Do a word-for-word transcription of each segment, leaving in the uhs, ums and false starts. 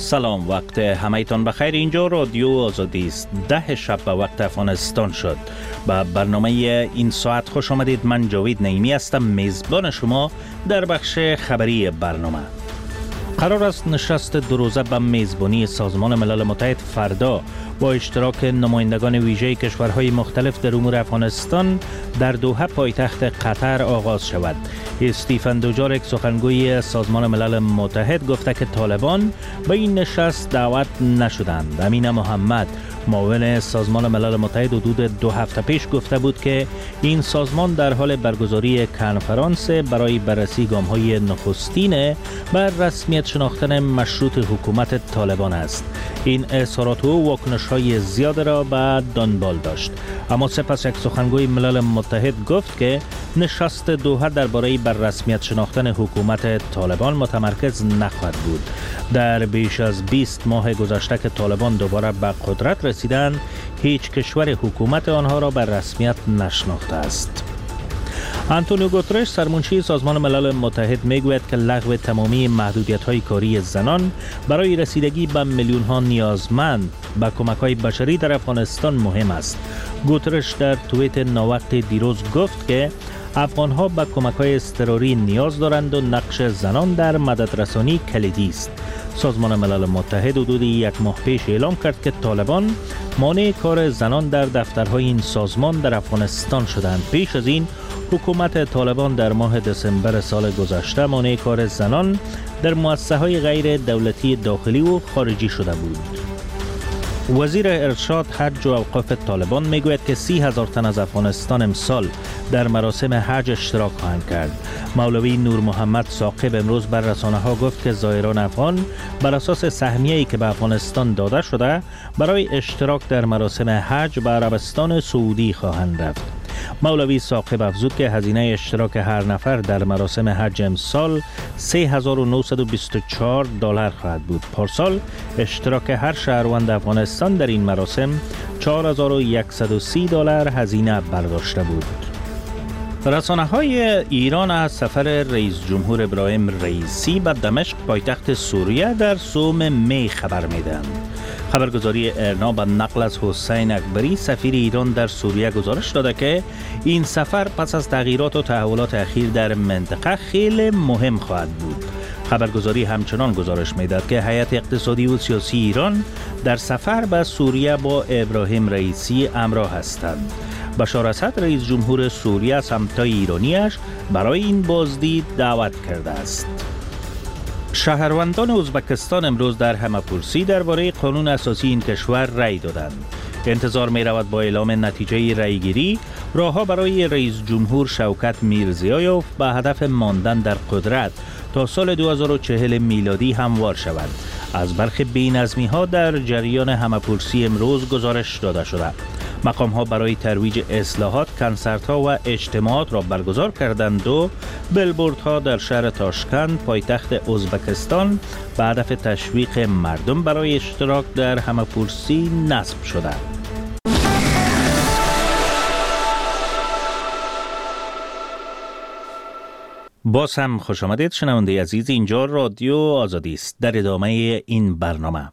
سلام، وقت همه‌تان بخیر. اینجا رادیو آزادی است. ده شب به وقت افغانستان شد. به برنامه این ساعت خوش آمدید. من جاوید نعیمی هستم، میزبان شما در بخش خبری برنامه. قرار است نشست دو روزه به میزبانی سازمان ملل متحد فردا با اشتراک نمایندگان ویژه کشورهای مختلف در امور افغانستان در دوحه پایتخت قطر آغاز شود. استیفن دوجارک سخنگوی سازمان ملل متحد گفته که طالبان به این نشست دعوت نشدند. امین محمد معاون سازمان ملل متحد حدود دو هفته پیش گفته بود که این سازمان در حال برگزاری کنفرانس برای بررسی گام‌های نخستین بر رسمیت شناختن مشروط حکومت طالبان است. این اظهارات و واکنش‌های زیاد را به دنبال داشت، اما سپس یک سخنگوی ملل متحد گفت که نشست دوحه درباره بر رسمیت شناختن حکومت طالبان متمرکز نخواهد بود. در بیش از بیست ماه گذشته که طالبان دوباره به قدرت رسیدند، هیچ کشور حکومت آنها را بر رسمیت نشناخته است. آنتونیو گوترش سرمنشی سازمان ملل متحد میگوید که لغو تمامی محدودیت‌های کاری زنان برای رسیدگی به میلیون‌ها نیازمند به کمک‌های بشری در افغانستان مهم است. گوترش در توییت ناوقت دیروز گفت که افغان‌ها به کمک‌های اضطراری نیاز دارند و نقش زنان در مددرسانی کلیدی است. سازمان ملل متحد حدود یک ماه پیش اعلام کرد که طالبان مانع کار زنان در دفترهای این سازمان در افغانستان شدند. پیش از این حکومت طالبان در ماه دسامبر سال گذشته مانع کار زنان در مؤسسه‌های غیر دولتی داخلی و خارجی شده بود. وزیر ارشاد، حج و اوقاف طالبان میگوید که سی هزار تن از افغانستان امسال در مراسم حج اشتراک خواهند کرد. مولوی نور محمد ثاقب امروز بر رسانه ها گفت که زائران افغان بر اساس سهمیه‌ای که به افغانستان داده شده برای اشتراک در مراسم حج به عربستان سعودی خواهند رفت. مولوی ثاقب افزود که هزینه اشتراک هر نفر در مراسم حج امسال سه هزار و نهصد و بیست و چهار دلار خواهد بود. پارسال اشتراک هر شهروند افغانستان در این مراسم چهار هزار و صد و سی دلار هزینه برداشته بود. رسانه های ایران از سفر رئیس جمهور ابراهیم رئیسی به دمشق پایتخت سوریه در سوم می خبر میدهند. خبرگزاری ارنا به نقل از حسین اکبری سفیر ایران در سوریه گزارش داده که این سفر پس از تغییرات و تحولات اخیر در منطقه خیلی مهم خواهد بود. خبرگزاری همچنان گزارش میداد که هیئت اقتصادی و سیاسی ایران در سفر به سوریه با ابراهیم رئیسی همراه هستند. بشار اسد رئیس جمهور سوریه از همتای ایرانیش برای این بازدید دعوت کرده است. شهروندان ازبکستان امروز در همه‌پرسی درباره قانون اساسی این کشور رأی دادند. انتظار می رود با اعلام نتیجه رأیگیری راهها برای رئیس جمهور شوکت میرزیایوف به هدف ماندن در قدرت تا سال دو هزار و چهل میلادی هموار شود. از برخی بی‌نظمی ها در جریان همه‌پرسی امروز گزارش داده شده. مقام ها برای ترویج اصلاحات کنسرت ها و اجتماعات را برگزار کردند و بیلبورد ها در شهر تاشکند پایتخت ازبکستان به هدف تشویق مردم برای اشتراک در همه‌پرسی نصب شده. باز هم خوش آمدید شنونده عزیز. اینجا رادیو آزادی است. در ادامه این برنامه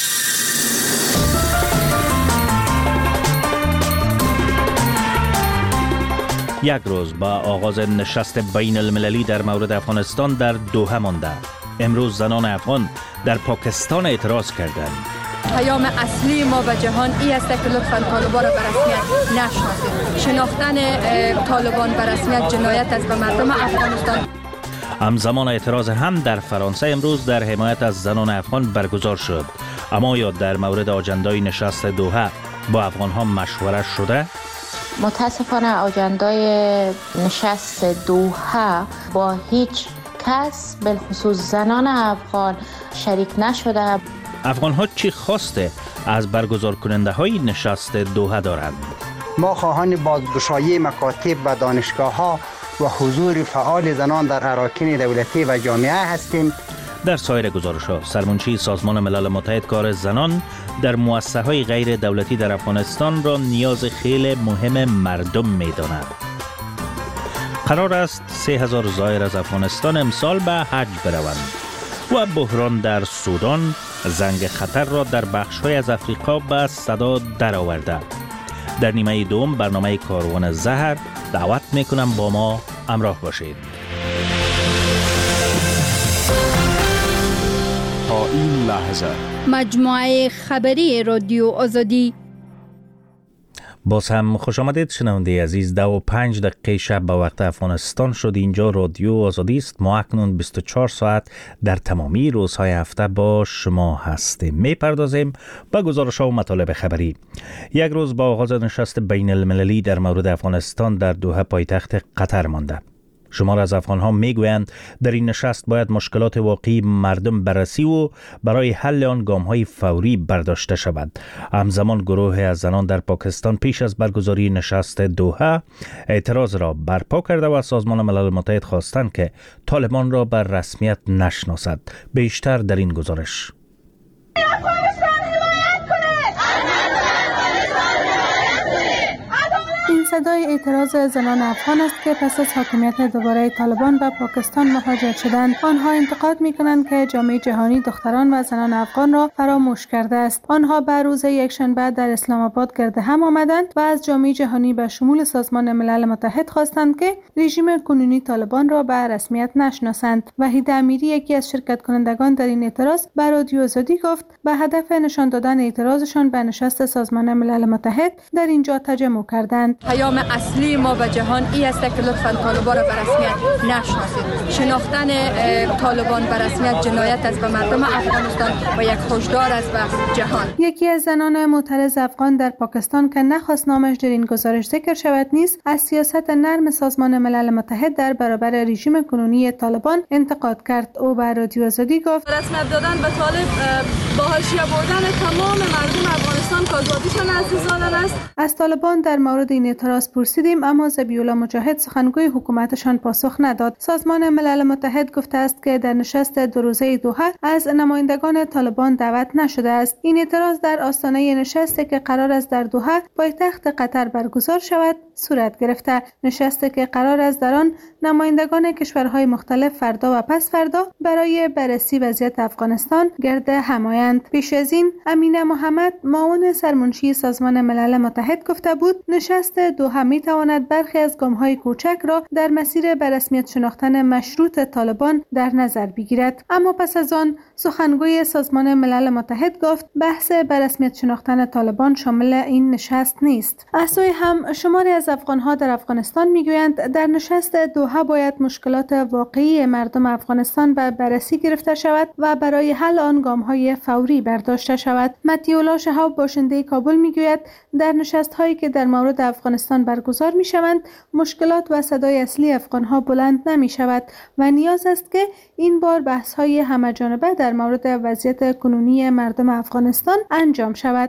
یک روز با آغاز نشست بین المللی در مورد افغانستان در دوحه مانده. امروز زنان افغان در پاکستان اعتراض کردند. پیام اصلی ما به جهان ای است که لطفاً طالبان را به رسمیت نشناسید. شناختن طالبان به رسمیت جنایت است به مردم افغانستان. همزمان اعتراض هم در فرانسه امروز در حمایت از زنان افغان برگزار شد. اما یا در مورد آجندای نشست دوحه با افغان‌ها مشورت شده؟ متاسفانه آجندای نشست دوحه با هیچ کس بالخصوص زنان افغان شریک نشده. افغان ها چی خواسته از برگزار کننده های نشست دوحه دارند؟ ما خواهان بازگشایی مکاتب و دانشگاه ها و حضور فعال زنان در اراکین دولتی و جامعه هستیم. در سایر گزارش ها سرمنشی سازمان ملل متحد کار زنان در مؤسسه های غیر دولتی در افغانستان را نیاز خیلی مهم مردم می داند. قرار است سه هزار زائر از افغانستان امسال به حج بروند. و بحران در سودان زنگ خطر را در بخش‌های از افریقا به صدا درآورده. در نیمه دوم برنامه کاروان زهر دعوت میکنم با ما همراه باشید. تا این لحظه مجموعه خبری رادیو آزادی. باز هم خوش آمدید شنونده عزیز. دو و پنج دقیقه شب به وقت افغانستان شد. اینجا رادیو آزادی است. ما اکنون بیست و چهار ساعت در تمامی روزهای هفته با شما هستیم. می پردازیم به گزارش ها و مطالب خبری. یک روز با آغاز نشست بین المللی در مورد افغانستان در دوحه پایتخت قطر مانده. شمار از افغان‌ها میگویند در این نشست باید مشکلات واقعی مردم بررسی و برای حل آن گام‌های فوری برداشته شود. همزمان گروه از زنان در پاکستان پیش از برگزاری نشست دوحه اعتراض را برپا کرده و سازمان ملل متحد خواستند که طالبان را بر رسمیت نشناسد. بیشتر در این گزارش. این صدای اعتراض زنان افغان است که پس از حاکمیت دوباره طالبان به پاکستان مهاجر شدند. آنها انتقاد می‌کنند که جامعه جهانی دختران و زنان افغان را فراموش کرده است. آنها به روز یکشنبه در اسلام آباد گرد هم آمدند و از جامعه جهانی به شمول سازمان ملل متحد خواستند که رژیم کنونی طالبان را به رسمیت نشناسند. وحید امیری یکی از شرکت کنندگان در این اعتراض به رادیو آزادی گفت به هدف نشان دادن اعتراضشان به نشست سازمان ملل متحد در اینجا تجمع کردند. پیام اصلی ما به جهان این است که لطفاً طالبان را به رسمیت نشناسید. شناختن طالبان به رسمیت جنایت است به مردم افغانستان و یک هشدار است به جهان. یکی از زنان معترض افغان در پاکستان که نخواست نامش در این گزارش ذکر شود نیز از سیاست نرم سازمان ملل متحد در برابر رژیم کنونی طالبان انتقاد کرد. او به رادیو آزادی گفت رسمیت دادن به طالب با حاشیه بردن تمام مردم افغانستان که آزادیشان عزیزان است. از طالبان در مورد این اعتراض پرسیدیم اما ذبیح‌الله مجاهد سخنگوی حکومتشان پاسخ نداد. سازمان ملل متحد گفته است که در نشست دو روزه دوحه از نمایندگان طالبان دعوت نشده است. این اعتراض در آستانه نشستی که قرار است در دوحه پایتخت قطر برگزار شود صورت گرفته. نشستی که قرار است در آن نمایندگان کشورهای مختلف فردا و پس فردا برای بررسی وضعیت افغانستان گرد هم آیند. پیش از این امینه محمد معاون سرمنشی سازمان ملل متحد گفته بود نشست دوحه می تواند برخی از گام‌های کوچک را در مسیر به رسمیت شناختن مشروط طالبان در نظر بگیرد. اما پس از آن سخنگوی سازمان ملل متحد گفت بحث به رسمیت شناختن طالبان شامل این نشست نیست. از سوی هم شماری از افغان‌ها در افغانستان می‌گویند در نشست دوحه باید مشکلات واقعی مردم افغانستان به بررسی گرفته شود و برای حل آن گام‌های فوری برداشته شود. متیولا شهاب باشنده کابل می‌گوید در نشست‌هایی که در مورد افغانستان برگزار می‌شوند مشکلات و صدای اصلی افغان‌ها بلند نمی‌شود و نیاز است که این بار بحث‌های همه‌جانبه در مورد وضعیت کنونی مردم افغانستان انجام شود.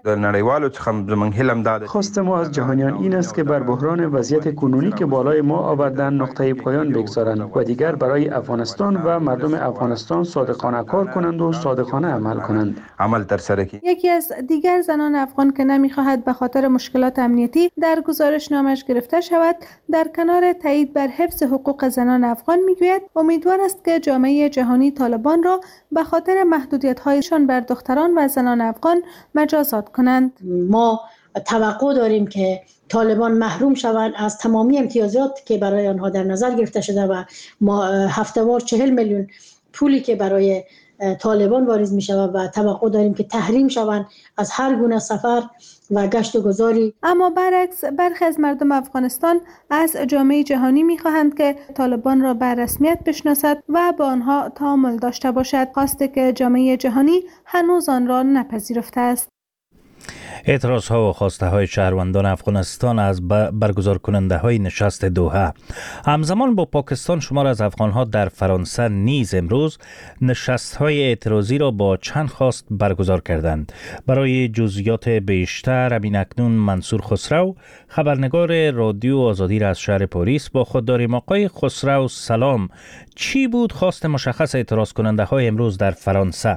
خواست ما از جهانیان این است که بر بحران وضعیت کنونی که بالای ما آوردن نقطه پایان بگذارند و دیگر برای افغانستان و مردم افغانستان صادقانه کار کنند و صادقانه عمل کنند. عمل در سر کی. یکی از دیگر زنان افغان که نمی‌خواهد به خاطر مشکلات امنیتی در گزارش نامش گرفته شود در کنار تایید بر حفظ حقوق زنان افغان میگوید امیدوار است که جامعه جهانی طالبان را به خاطر محدودیت‌هایشان بر دختران و زنان افغان مجازات کنند. ما توقع داریم که طالبان محروم شوند از تمامی امتیازات که برای آنها در نظر گرفته شده و ما هفته‌وار چهل میلیون پولی که برای طالبان واریز می شود و توقع داریم که تحریم شوند از هر گونه سفر و گشت و گذاری. اما برعکس برخی از مردم افغانستان از جامعه جهانی می خواهند که طالبان را به رسمیت بشناسد و با آنها تعامل داشته باشد، خواسته که جامعه جهانی هنوز آن را نپذیرفته است. اعتراض ها و خواسته های شهروندان افغانستان از برگزار کننده های نشست دوحه. همزمان با پاکستان شمار از افغان ها در فرانسه نیز امروز نشست های اعتراضی را با چند خواست برگزار کردند. برای جزئیات بیشتر همین اکنون منصور خسرو خبرنگار رادیو آزادی را از شهر پاریس با خود داریم. آقای خسرو سلام، چی بود خواست مشخص اعتراض کننده های امروز در فرانسه؟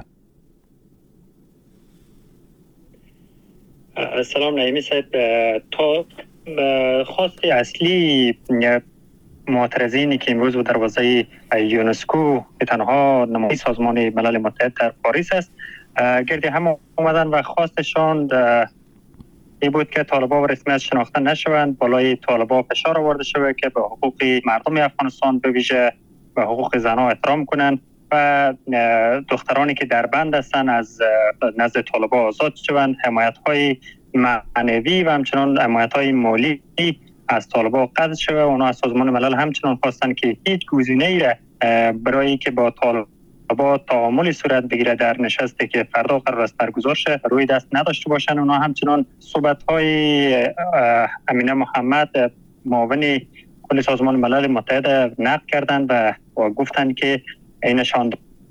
سلام نعیمی صاحب، تا خواست اصلی معترضینی که امروز به دروازه یونسکو که تنها نماینده سازمان ملل متحد در پاریس است گرد هم اومدن و خواستشان این بود که طالبان به رسمیت شناخته نشوند، بالای طالبان فشار آورده شود که به حقوق مردم افغانستان به ویژه به حقوق زنان احترام کنند و دخترانی که در بند هستند از نزد طالبان آزاد شوند، حمایت‌های معنوی و همچنان حمایت‌های مالی از طالبان قطع شود. اونا از سازمان ملل همچنان خواستند که هیچ گزینه‌ای را برای که با طالبان تعاملی صورت بگیره در نشستی که فردا قرار است برگزار شه روی دست نداشته باشند. اونا همچنان صحبت‌های امینه محمد معاون کل سازمان ملل متحد نقد کردند و گفتند که اینشان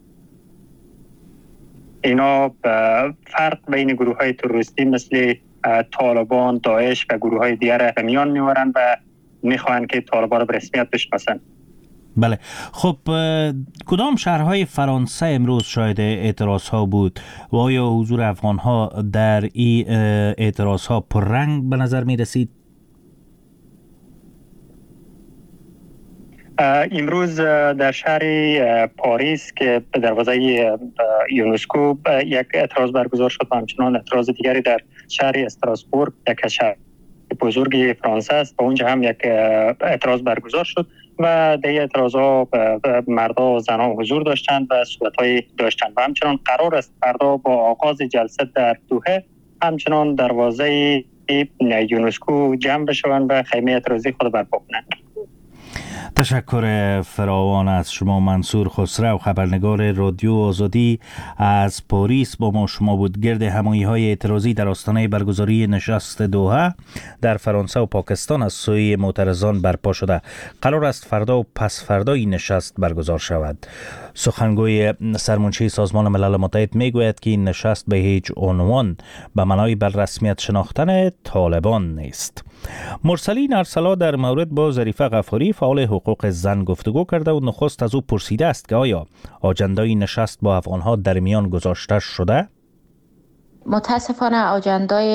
اینا فرق بین گروه های تروریستی مثل طالبان، داعش و گروه های دیگر را میان میورند و میخواهند که طالبان را به رسمیت بشناسند. بله، خب کدام شهرهای فرانسه امروز شاهد اعتراض ها بود و آیا حضور افغان ها در این اعتراض ها پررنگ به نظر می رسید؟ امروز در شهر پاریس که به دروازه یونسکو یک اعتراض برگزار شد و همچنان اعتراض دیگری در شهر استراسبورگ یک شهر بزرگ فرانسه است و اونجا هم یک اعتراض برگزار شد و در اعتراضها مردا و زنها حضور داشتند و صحبت‌های داشتند و همچنان قرار است فردا با آغاز جلسه در دوحه همچنان دروازه یونسکو جمع بشوند و خیمه اعتراضی خود برپا کنند. تشکر فراوان از شما منصور خسرو، خبرنگار رادیو آزادی از پاریس با ما شما بود. گرد همایی های اعتراضی در آستانه برگزاری نشست دوحه در فرانسه و پاکستان از سوی معترضان برپا شده. قرار است فردا و پس فردا این نشست برگزار شود. سخنگوی سرمنشی سازمان ملل متحد میگوید که این نشست به هیچ عنوان به معنای بر رسمیت شناختن طالبان نیست. مرسلین ارسلا در مورد با ظریفه غفاری فعال حقوق زن گفتگو کرده و نخست از او پرسیده است که آیا آجندای نشست با افغانها در میان گذاشته شده؟ متاسفانه آجندای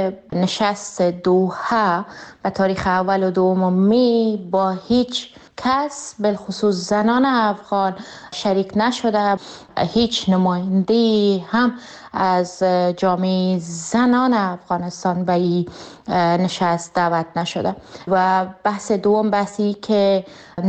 نشست دوحه به تاریخ اول و دوم می با هیچ کس بالخصوص زنان افغان شریک نشده. هیچ نماینده هم از جامعه زنان افغانستان به این نشست دعوت نشده. و بحث دوم بحثی که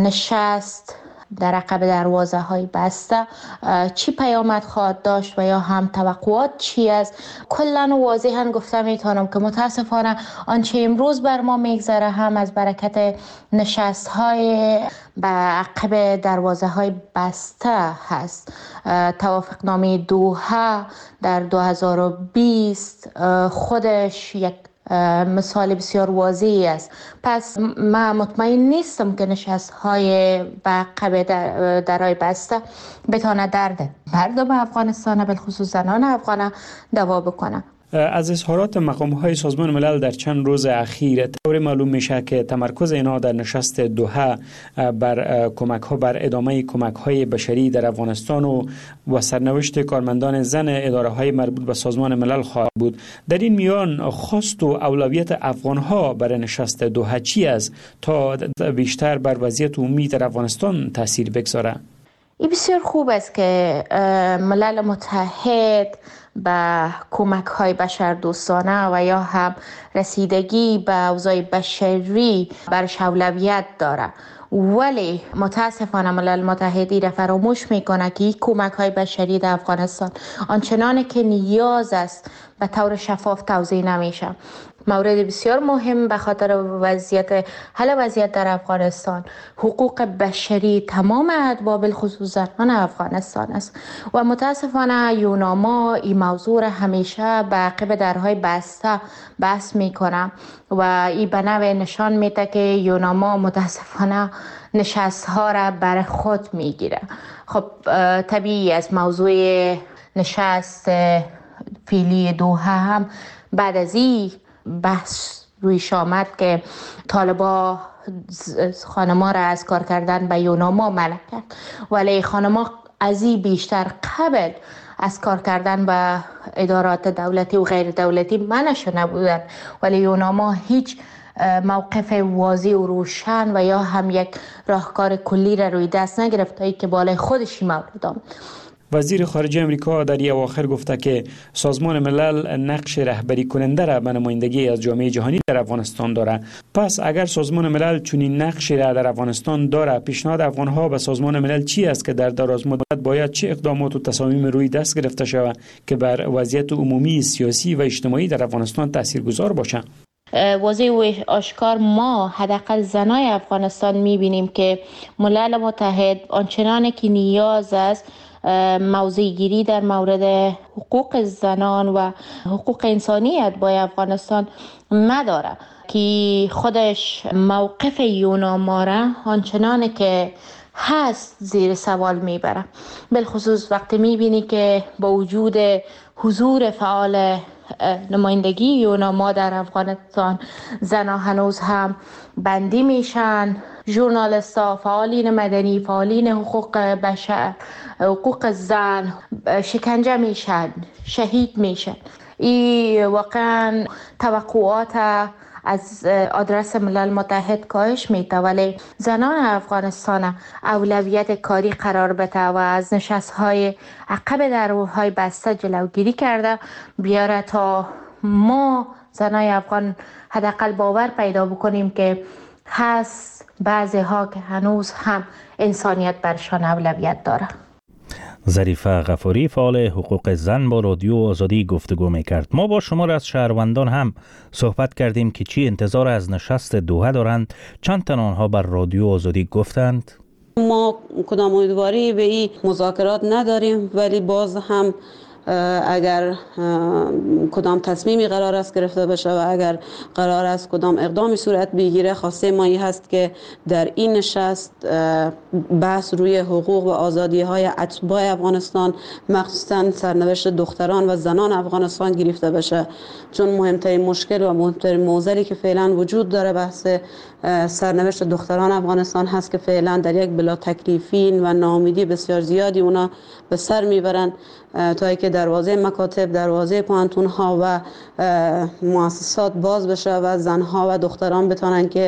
نشست در عقب دروازه های بسته چی پیامد خواهد داشت و یا هم توقعات چی است. کلا واضحا گفته میتونم که متاسفانه آنچه امروز بر ما میگذره هم از برکت نشست های به عقب دروازه های بسته هست. توافق نامه دوحه در دو هزار و بیست خودش یک مثال بسیار واضحی است. پس من مطمئن نیستم که نشست های به عقب درای بسته بتانه درد مردم افغانستان بالخصوص زنان افغان دوا بکنه. از اظهارات مقام‌های سازمان ملل در چند روز اخیر طور معلوم میشه که تمرکز اینا در نشست دوحه بر کمک‌ها بر ادامه کمک‌های بشری در افغانستان و و سرنوشت کارمندان زن اداره‌های مربوط به سازمان ملل خواهد بود. در این میان خواست و اولویت افغان‌ها برای نشست دوحه چی است تا بیشتر بر وضعیت عمومی در افغانستان تاثیر بگذاره؟ این بسیار خوب است که ملل متحد به کمک های بشر دوستانه و یا هم رسیدگی به اوضاع بشری برش اولویت داره، ولی متاسفانه ملل متحدی را فراموش میکنه که این کمک های بشری در افغانستان آنچنانی که نیاز است به طور شفاف توزیع نمیشه. مورد بسیار مهم به خاطر وضعیت حل وضعیت در افغانستان حقوق بشری تمام ادوا بالخصوص زنان افغانستان است و متاسفانه یوناما این موضوع را همیشه به عقب درهای بسته بحث میکنه و این به نوع نشان میده که یوناما متاسفانه نشست ها را بر خود میگیره. خب طبیعی از موضوع نشست فعلی دوحه هم بعد از این بحث رویش آمد که طالبا خانما را از کار کردن به یوناما منع کرد، ولی خانما از این بیشتر قبل از کار کردن به ادارات دولتی و غیر دولتی منع شده بودند، ولی یوناما هیچ موقف واضح و روشن و یا هم یک راهکار کلی را روی دست نگرفت تا که بالای خودش این مورد آمد. وزیر خارجه امریکا در یک اواخر گفته که سازمان ملل نقش رهبری کننده را به نمایندگی از جامعه جهانی در افغانستان دارد. پس اگر سازمان ملل چنین نقشی را در افغانستان دارد، پیشنهاد افغانها به سازمان ملل چی است که در دراز مدت باید چه اقدامات و تصامیم روی دست گرفته شود که بر وضعیت عمومی سیاسی و اجتماعی در افغانستان تاثیرگذار باشد؟ واضح و آشکار ما حداقل زنای افغانستان می‌بینیم که ملل متحد آنچنان که نیاز است موضع گیری در مورد حقوق زنان و حقوق انسانیت با افغانستان نداره که خودش موقف یوناما را آنچنان که هست زیر سوال میبره. بالخصوص وقتی میبینی که با وجود حضور فعال نمایندگی یوناما در افغانستان زنها هنوز هم بندی میشن، ژورنالیست‌ها، فعالین مدنی، فعالین حقوق بشر، حقوق زن شکنجه میشن، شهید میشن. این واقعا توقعات از آدرس ملل متحد کاهش میده، ولی زنان افغانستان اولویت کاری قرار بده و از نشست‌های عقب درهای بسته جلوگیری کرده بیاره تا ما زنای افغان حداقل باور پیدا بکنیم که هست بعضی ها که هنوز هم انسانیت برشان اولویت داره. ظریفه غفاری فعال حقوق زن با رادیو آزادی گفتگو میکرد. ما با شما از شهروندان هم صحبت کردیم که چی انتظار از نشست دوحه دارند. چند تن آنها بر رادیو آزادی گفتند ما کدام امیدواری به این مذاکرات نداریم، ولی باز هم اگر کدام تصمیمی قرار است گرفته بشه و اگر قرار است کدام اقدامی صورت بگیره، خواسته ما این هست که در این نشست بحث روی حقوق و آزادی های اتباع افغانستان، مخصوصا سرنوشت دختران و زنان افغانستان گرفته بشه، چون مهمترین مشکل و مهمترین معضلی که فعلا وجود داره بحث سرنوشت دختران افغانستان هست که فعلا در یک بلا تکلیفین و ناامیدی بسیار زیادی اونا به سر میبرن تا که دروازه مکاتب، دروازه پانتون ها و مؤسسات باز بشه و زنها و دختران بتونن که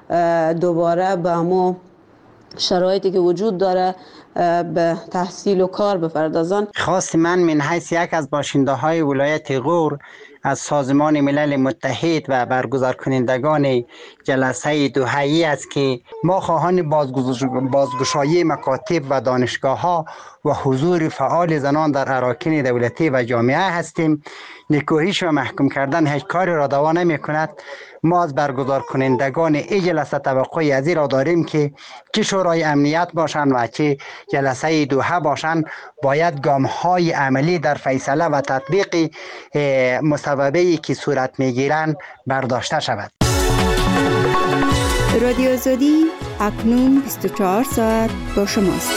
دوباره به همون شرایطی که وجود داره به تحصیل و کار بپردازن. خواست من من حیث یک از باشنده های ولایت غور از سازمان ملل متحد و برگزار کنندگان جلسه دوحه‌ای است که ما خواهان بازگشایی مکاتب و دانشگاه ها و حضور فعال زنان در اراکین دولتی و جامعه هستیم. نکوهش و محکوم کردن هیچ کاری را دوا نمی کند. ما از برگزار کنندگان این جلسه توقعی از این را داریم که چه شورای امنیت باشند و چه جلسه دوحه باشند باید گام های عملی در فیصله و تطبیق مصوبه‌ای که صورت میگیرند برداشته شود. رادیو آزادی اکنون بیست و چهار ساعت با شماست.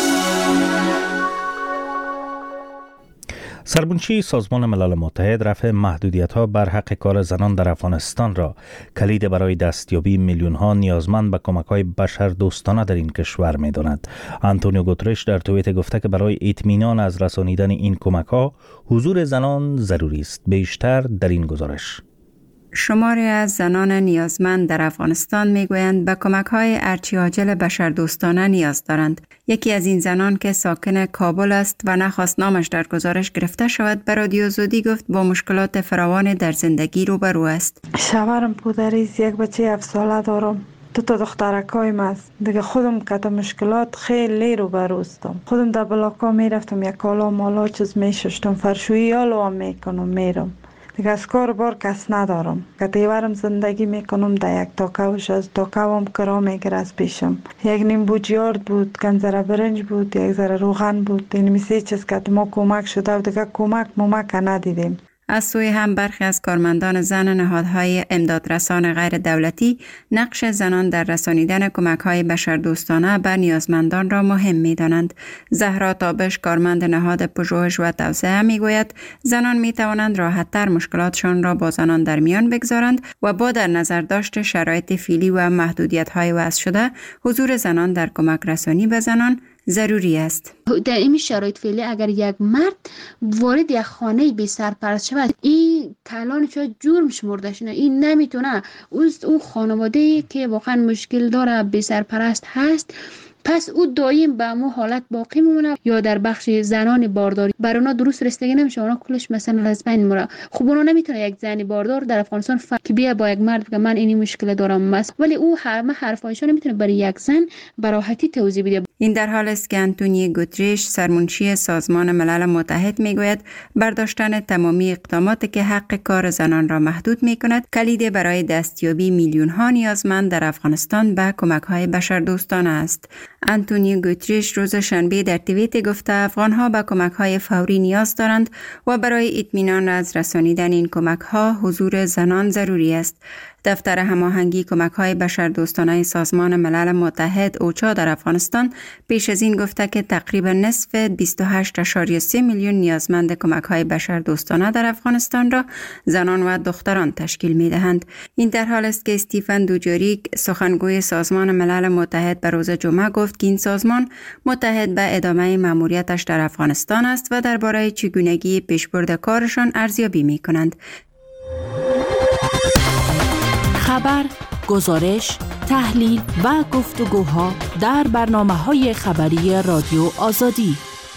سربونچی سازمان ملل متحد رفع محدودیت‌ها بر حق کار زنان در افغانستان را کلید برای دستیابی میلیون‌ها نیازمند به کمک‌های بشردوستانه در این کشور می‌داند. آنتونیو گوترش در توییت گفته که برای اطمینان از رسانیدن این کمک‌ها حضور زنان ضروری است. بیشتر در این گزارش. شماری از زنان نیازمند در افغانستان میگویند به کمک‌های ارچی عاجل بشردوستانه نیاز دارند. یکی از این زنان که ساکن کابل است و نخواست نامش در گزارش گرفته شود، به رادیو آزادی گفت با مشکلات فراوان در زندگی روبرو است. شوهرم پدریست، یک بچه هفت ساله دارم، دو تا دخترکایم است. دیگه خودم کتا مشکلات خیلی روبروستم. خودم در بلاکا میرفتم، یک کالا مالا چیز میششتم، فرشویی آلو هم میکنم میرم. دیگه از کار بار کس ندارم که دیوارم زندگی میکنم. در یک تاکوش از تاکوام کرا میگره از پیشم. یک نیم بوجیارد بود، کنزره برنج بود، یک ذره روغن بود. این میسی چیز که ما کمک شده و دیگه کمک ممک ندیدیم. از سوی هم برخی از کارمندان زن نهادهای امدادرسان غیر دولتی نقش زنان در رسانیدن کمک‌های بشردوستانه به نیازمندان را مهم می‌دانند. زهرا تابش، کارمند نهاد پژوهش و توسعه، می‌گوید زنان می‌توانند راحت‌تر مشکلاتشان را با زنان در میان بگذارند و با در نظر داشت شرایط فعلی و محدودیت‌های وضع شده، حضور زنان در کمک رسانی به زنان ضروری است. در این شرایط فعلی اگر یک مرد وارد یک خانه بی سرپرست شود، این کلان شاید جرم شمرده شده. این نمیتونه اون خانواده که واقعا مشکل داره بی سرپرست هست، پس او دائم به مو حالت باقی میمونه. یا در بخش زنان بارداری بر اونا درست رسیدگی نمیشه، اونا کلش مثلا از بین میره. خب اونا نمیتونه یک زنی باردار در افغانستان فقط که بیا با یک مرد بگه من اینی مشکل دارم مس، ولی او همه حرفایشو نمیتونه برای یک زن به راحتی توضیح بده. این در حال است که آنتونیو گوتریش سرمنشی سازمان ملل متحد میگوید برداشتن تمامی اقداماتی که حق کار زنان را محدود میکند کلید برای دستیابی میلیون ها نیازمند در افغانستان به کمک های بشردوستانه است. آنتونیو گوتریش روز شنبه در توییت گفته افغان ها به کمک های فوری نیاز دارند و برای اطمینان از رسانیدن این کمک ها حضور زنان ضروری است. دفتر هماهنگی کمک‌های بشردوستانه سازمان ملل متحد اوچا در افغانستان پیش از این گفته که تقریبا نصف بیست و هشت ممیز سه میلیون نیازمند کمک‌های بشردوستانه در افغانستان را زنان و دختران تشکیل می‌دهند. این در حال است که استیفن دوجاریک سخنگوی سازمان ملل متحد به روز جمعه گفت که این سازمان متحد به ادامه مأموریتش در افغانستان است و درباره چگونگی پیشبرد کارشان ارزیابی می‌کنند. خبر، گزارش، تحلیل و گفتگوها در برنامه‌های خبری رادیو آزادی.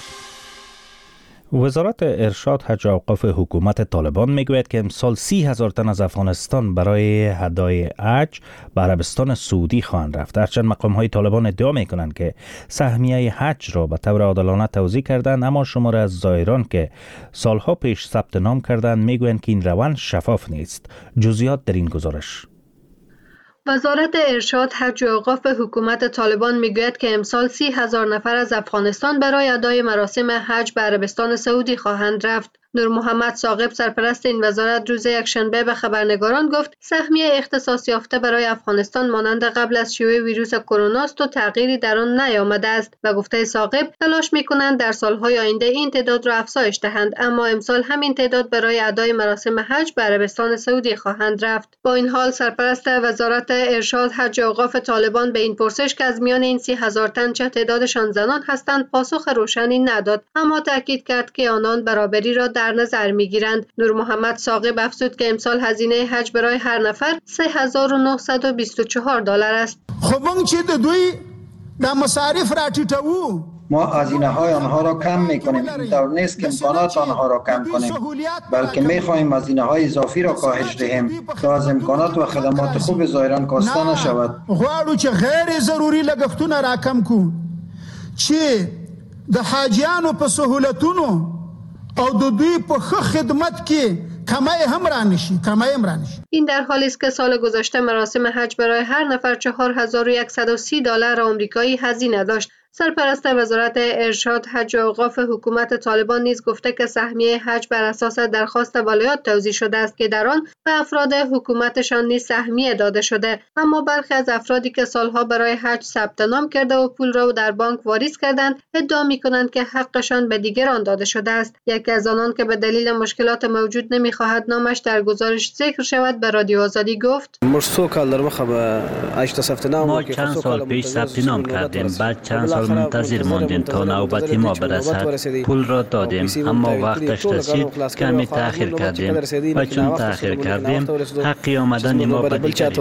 وزارت ارشاد حج و اوقاف حکومت طالبان میگوید که امسال سی هزار تن از افغانستان برای هدای حج به عربستان سعودی خواهند رفت. هرچند مقام‌های طالبان ادعا میکنند که سهمیه حج را به طور عادلانه توزیع کردند، اما شمار از زائران که سالها پیش ثبت نام کردند میگویند که این روند شفاف نیست. جزئیات در این گزارش. وزارت ارشاد حج و اوقاف حکومت طالبان میگوید که امسال سی هزار نفر از افغانستان برای ادای مراسم حج به عربستان سعودی خواهند رفت. نور محمد ثاقب سرپرست این وزارت روز یکشنبه به خبرنگاران گفت سهمیه اختصاص یافته برای افغانستان مانند قبل از شیوع ویروس کرونا است و تغییری در آن نیامده است و گفته ثاقب تلاش میکنند در سالهای آینده این تعداد را افزایش دهند، اما امسال همین تعداد برای ادای مراسم حج به عربستان سعودی خواهند رفت. با این حال سرپرست وزارت ارشاد حج و اوقاف طالبان به این پرسش که از میان این سی هزار تن چه تعدادشان زنان هستند پاسخ روشنی نداد، اما تاکید کرد که آنان برابری را در نظر میگیرند. نور محمد ثاقب افزود که امسال هزینه حج برای هر نفر سه هزار و نهصد و بیست و چهار دلار است. خب اون چی دوی در مصارف را ټیټوو، ما هزینه های آنها را کم میکنیم. این طور نیست که امکانات آنها را کم کنیم، بلکه میخواهیم هزینه های اضافی را کاهش دهیم تا از امکانات و خدمات خوب زائران کاسته نشود. غواړو چې غیر ضروری لګښتونه را کم کو، چې د حاجیانو په سهولتونو او د دوی په ښه خدمت کې کمای هم رانشی کمای هم رانشی. این در حالی است که سال گذشته مراسم حج برای هر نفر چهار هزار و صد و سی دلار آمریکایی هزینه داشت. سرپرست وزارت ارشاد حج و اوقاف حکومت طالبان نیز گفته که سهمیه حج بر اساس درخواست ولایات توزیع شده است که در آن به افراد حکومتشان نیز سهمیه داده شده، اما برخی از افرادی که سالها برای حج ثبت نام کرده و پول را در بانک واریز کردند ادعا می‌کنند که حقشان به دیگران داده شده است. یکی از آنان که به دلیل مشکلات موجود نمی‌خواهد نامش در گزارش ذکر شود به رادیو آزادی گفت ما چند سال پیش ثبت نام کردیم، بعد چند سال منتظر ماندیم تا نوبت ما برسد. پول را دادیم اما وقتش رسید کمی تأخیر کردیم و چون تأخیر کردیم حقی آمدن ما به دیگری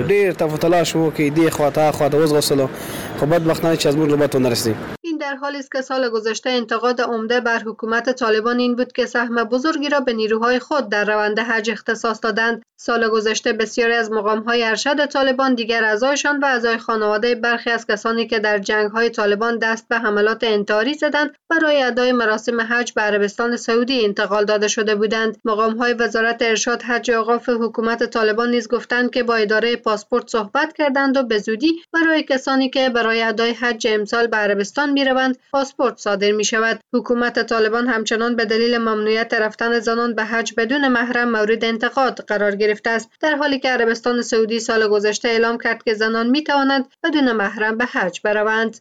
شد. این در حالی است که سال گذشته انتقاد عمده بر حکومت طالبان این بود که سهم بزرگی را به نیروهای خود در روند حج اختصاص دادند. سال گذشته بسیاری از مقام‌های ارشد طالبان دیگر اعضایشان و اعضای خانواده برخی از کسانی که در جنگ‌های طالبان دست به حملات انتحاری زدند برای ادای مراسم حج به عربستان سعودی انتقال داده شده بودند. مقام‌های وزارت ارشاد حج و اوقاف حکومت طالبان نیز گفتند که با اداره پاسپورت صحبت کردند و به زودی برای کسانی که برای ادای حج امسال به عربستان می‌روند پاسپورت صادر می‌شود. حکومت طالبان همچنان به دلیل ممنوعیت رفتن زنان به حج بدون محرم مورد انتقاد قرار گرفته است، در حالی که عربستان سعودی سال گذشته اعلام کرد که زنان می‌توانند بدون محرم به حج بروند.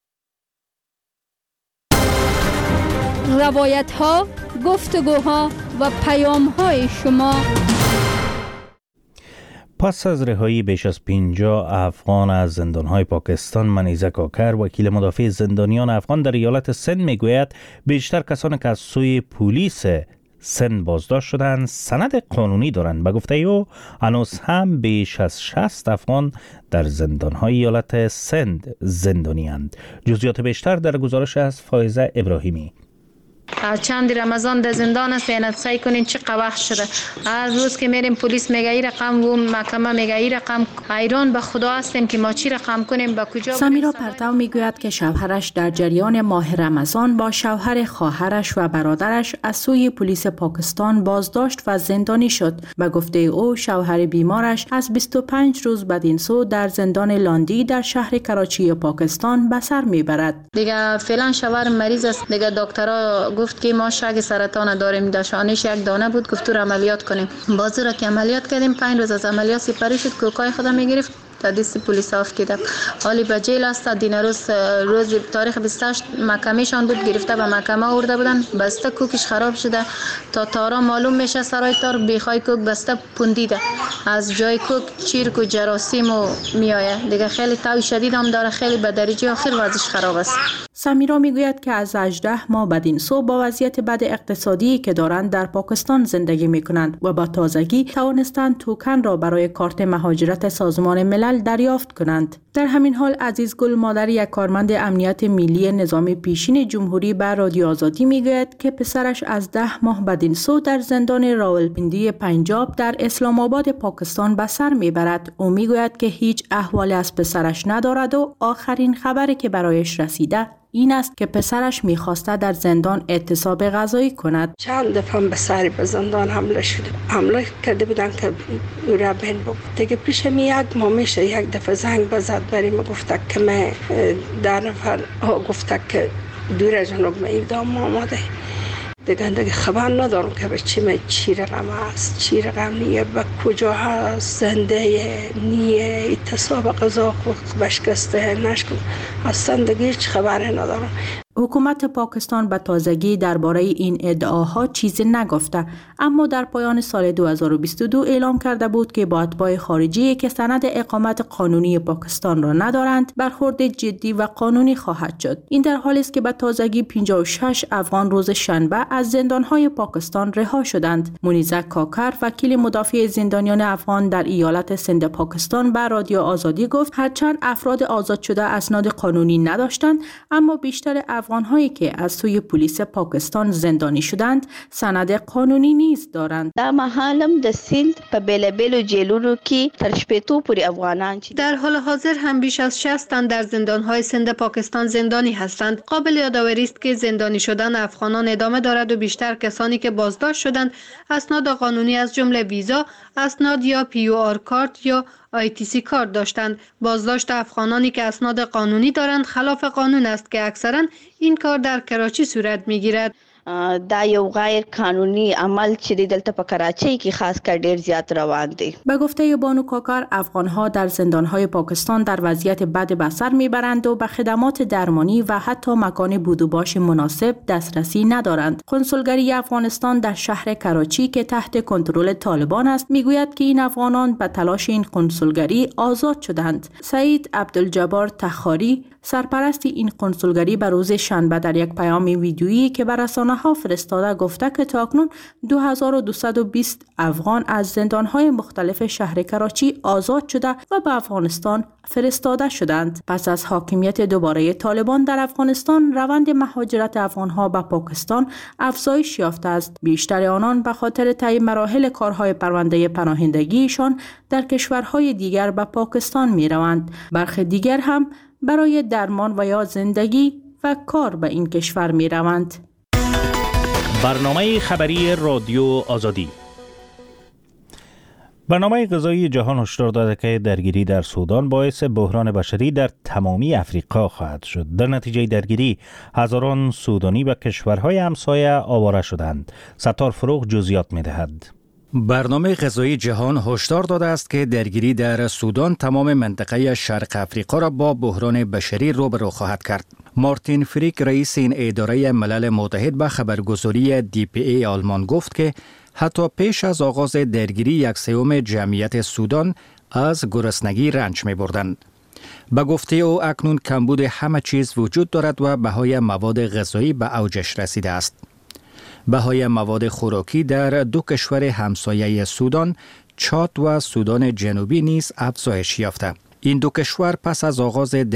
روایت‌ها، گفتگوها و پیام‌های شما پس از رهایی بیش از پنجاه افغان از زندانهای پاکستان، منیزه کاکر وکیل مدافع زندانیان افغان در ایالت سند میگوید بیشتر کسانی که از سوی پلیس سند بازداشت شدند سند قانونی دارند. به گفته او هنوز هم بیش از شصت افغان در زندانهای ایالت سند زندانی اند. جزئیات بیشتر در گزارش از فائزه ابراهیمی. چند رمضان در زندان است، اینت سعی کنین چه وقت شده. هر روز که میریم پلیس میگه این رقم و محکمه میگه این رقم. حیران به خدا هستیم که ما چی رقم کنیم به کجا. سمیرا پرتو میگوید که شوهرش در جریان ماه رمضان با شوهر خواهرش و برادرش از سوی پلیس پاکستان بازداشت و زندانی شد. به گفته او شوهر بیمارش از بیست و پنج روز بدین سو در زندان لاندی در شهر کراچی پاکستان به سر میبرد. دیگه فعلا شوهر مریض است. دیگه دکترها گفت که ما شک سرطان داریم. داشانش یک دانه بود، گفت تو عملیات کنیم. بازی را که عملیات کردیم، پنج روز از عملیات سپری شد. کوکای خودم میگرفت تا دست پلیس آفریده. حالی به جیل است. دین روز روز تاریخ بیست و هشت محکمهشان بود، گرفته به محکمه آورده بودن. بسته کوکش خراب شده. تا تارا معلوم میشه سرای تار بیخای کوک بسته پوندیده. از جای کوک چیرک و جراثیم و میآید. دیگه خیلی تاوی شدید هم داره. خیلی به درجه آخر وضعش خراب است. سمیرا میگوید که از هجده ماه بدین سو با وضعیت بد اقتصادی که دارند در پاکستان زندگی میکنند و با تازگی توانستند توکن را برای کارت مهاجرت سازمان ملل دریافت کنند. در همین حال عزیز گل مادر یک کارمند امنیت ملی نظام پیشین جمهوری بر رادیو آزادی میگوید که پسرش از ده ماه بدین سو در زندان راولپیندی پنجاب در اسلام آباد پاکستان به سر میبرد. او میگوید که هیچ احوالی از پسرش ندارد و آخرین خبری که برایش رسیده این است که پسرش میخواسته در زندان اعتصاب غذایی کند. چند دفعه به سری به زندان حمله شده. حمله کرده بودن که او را بین بود. دیگه پیش می یک ماه میشه یک دفعه زنگ بزد بریم گفته که من در نفر گفته که دور از جنوب میدام آماده. دیگه دیگه خبر ندارم که به چی می چی رقم است، چی رقم نیه، به کجا هست، زنده نیه، اعتصاب غذا بشکسته نشکن. اصلا دیگه هیچ خبری ندارم. حکومت پاکستان به تازگی درباره این ادعاها چیزی نگفته، اما در پایان سال دو هزار و بیست و دو اعلام کرده بود که با اتباع خارجی که سند اقامت قانونی پاکستان را ندارند برخورد جدی و قانونی خواهد شد. این در حالی است که به تازگی پنجاه و شش افغان روز شنبه از زندانهای پاکستان رها شدند. منیزه کاکر وکیل مدافع زندانیان افغان در ایالت سند پاکستان به رادیو آزادی گفت هرچند افراد آزاد شده اسناد قانونی نداشتند، اما بیشتر افغان‌هایی که از سوی پلیس پاکستان زندانی شدند سند قانونی نیز دارند. در محلم د سند په بیلابیلو جیلونو کې تر شپېتو پورې افغانان در حال حاضر هم بیش از شصت تن در زندان‌های سند پاکستان زندانی هستند. قابل یادآوری است که زندانی شدن افغانان ادامه دارد و بیشتر کسانی که بازداشت شدند اسناد قانونی از جمله ویزا، اسناد یا پی او آر کارت یا آی تی سی کارت داشتند. بازداشت افغانانی که اسناد قانونی دارند خلاف قانون است که اکثرا این کار در کراچی صورت میگیرد. دا یو غیر قانونی عمل چې دلته په کراچۍ کې خاص کر ډیر زیات روان دی. به گفته بانو کاکر افغان‌ها در زندان‌های پاکستان در وضعیت بد به سر میبرند و به خدمات درمانی و حتی مکان بود و باش مناسب دسترسی ندارند. کنسولگری افغانستان در شهر کراچی که تحت کنترل طالبان است میگوید که این افغانان به تلاش این کنسولگری آزاد شدند. سعید عبدالجبار تخاری سرپرست این کنسولگری به روز شنبه در یک پیام ویدیویی که بر رسانه‌ها فرستاده گفته که تاکنون دو هزار و دویست و بیست افغان از زندان‌های مختلف شهر کراچی آزاد شده و به افغانستان فرستاده شدند. پس از حاکمیت دوباره طالبان در افغانستان روند مهاجرت افغان‌ها به پاکستان افزایش یافته است. بیشتر آنان به خاطر طی مراحل کارهای پرونده پناهندگیشان در کشورهای دیگر به پاکستان می‌روند. برخی دیگر هم برای درمان و یا زندگی و کار به این کشور می روند. برنامه خبری رادیو آزادی. برنامه غذایی جهان هشدار داده که درگیری در سودان باعث بحران بشری در تمامی افریقا خواهد شد. در نتیجه درگیری هزاران سودانی به کشورهای همسایه آواره شدند. ستار فروغ جزئیات می دهد. برنامه غذایی جهان هشدار داده است که درگیری در سودان تمام منطقه شرق افریقا را با بحران بشری روبرو خواهد کرد. مارتین فریک رئیس این اداره ملل متحد به خبرگزاری دی پی ای آلمان گفت که حتی پیش از آغاز درگیری یک سوم جمعیت سودان از گرسنگی رنج می بردند. به گفته او اکنون کمبود همه چیز وجود دارد و بهای مواد غذایی به اوجش رسیده است. بهای مواد خوراکی در دو کشور همسایه سودان، چاد و سودان جنوبی نیز افزایش یافته. این دو کشور پس از آغاز